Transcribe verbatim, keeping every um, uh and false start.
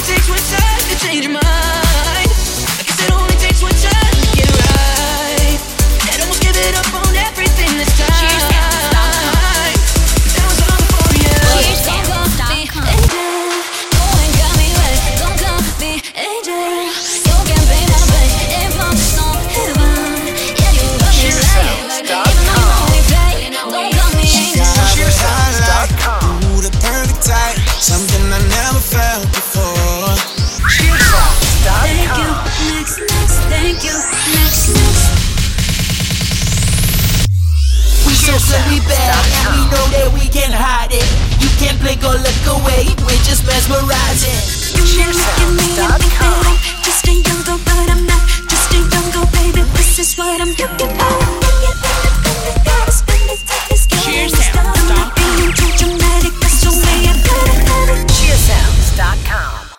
takes one time to change your mind. I guess it only takes one time to get it right. And almost give it up on everything this time. That was all before you. Don't go me, angel. Go and got me wet. Don't call me angel. You can be my babe. If I'm not heaven, yeah, you got me right. Even though you only play, don't call me angel. Ooh, the perfect type, something I never felt before. Thank you, next, next, thank you, next, next. We so good, we bad, and we know that we can't hide it. You can't blink or look away, we're just mesmerizing. You may look at me and think that I'm just a young girl, but I'm not just a young girl, baby. This is what I'm looking for.